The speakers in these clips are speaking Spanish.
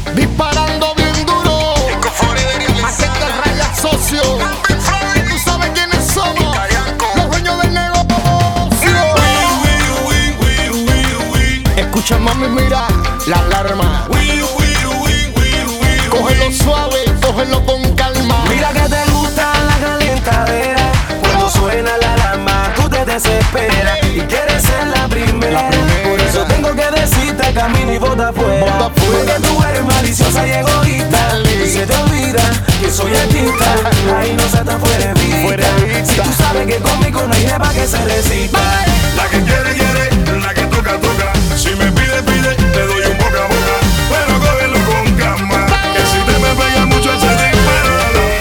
disparando bien duro. Más que te rayas, socio. Que tú sabes quiénes somos, los dueños del negocio. Escucha, mami, mira la alarma. Cógelo suave, cógelo con calma. Mira que te gusta la calentadera. Cuando suena la alarma, tú te desesperas y quieres ser la primera. Por eso tengo que decirte, camina y bota afuera. Porque tú eres maliciosa y egoísta. Y se te olvida que soy artista. Ahí no se te fuera vista. Si tú sabes que conmigo no hay jeva que se resista. La que quiere, quiere, la que toca, toca. Si me pide, pide, te doy un boca a boca. Pero cógelo con calma, que si te me pega mucho ese disparo.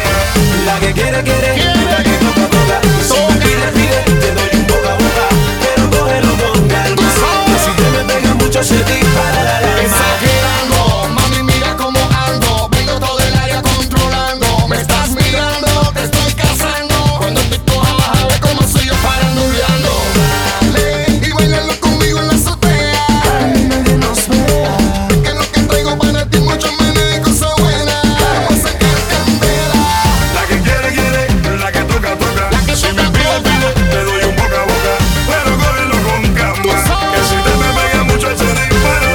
La que quiere, quiere, la que toca, toca. Si me pide, pide, te doy un boca a boca. Pero cógelo con calma, que si te me pega mucho se dispara la alarma. Exagerando, mami, mira cómo ando. Vengo todo el área controlando. Me estás mirando, te estoy cazando. Cuando te coja vas a ver cómo soy yo faranduleando. Dale y bailalo conmigo en la azotea. Nadie nos vea. Que lo que traigo para ti mucho menos y cosas buenas. Vamos a sacar candela. La que quiere, quiere, la que toca, toca. Si me pide, pide, te doy un boca a boca. Pero cógelo con calma, que si te me pega mucho ese disparo.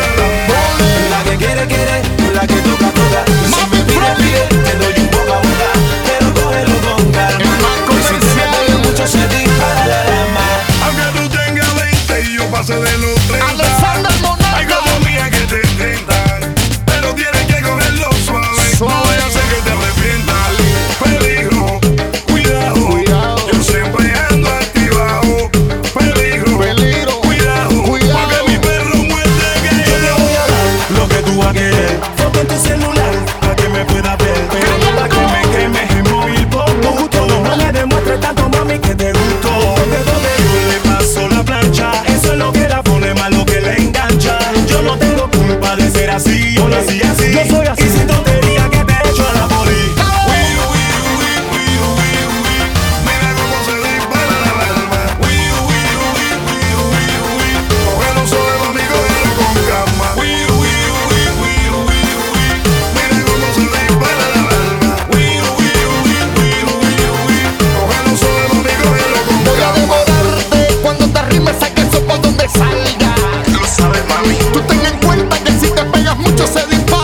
La que quiere, quiere, la que toca, toca. Si me pide, pide, te doy un boca a boca. Pero cógelo con calma, que si te me pega mucho se dispara la alarma. Aunque tú tengas 20 y yo pase de los 30. Alexander Hay Monarca. como mía que te tentan, pero tienes que cogerlo suave. Suave. No vaya a ser que te arrepientas. Peligro, cuidado, Cuidado. yo siempre ando activado. Peligro, Peligro, cuidado, cuidado. porque mi perro muerde que yo te voy a dar lo que tú vas a querer. Foto en tu celular, para que me puedas ver. Pero no para que me quemes en móvil poco. Todo no me demuestres tanto, mami, que te gustó. Porque donde yo le paso la plancha, eso es lo que la pone mal, lo que le engancha. Yo no tengo culpa de ser así, yo nací así. Yo soy así. Y sin tontería que te echo a la poli. Mira cómo se dispara la alarma. Cógelo suave, mami, cógelo con calma. Mira cómo se dispara la alarma. Cógelo suave, mami, cógelo con Voy a calma. devorarte cuando te arrimes, saque eso por donde salga. Lo sabes, mami. Tú ten en cuenta que si te pegas mucho se dispara.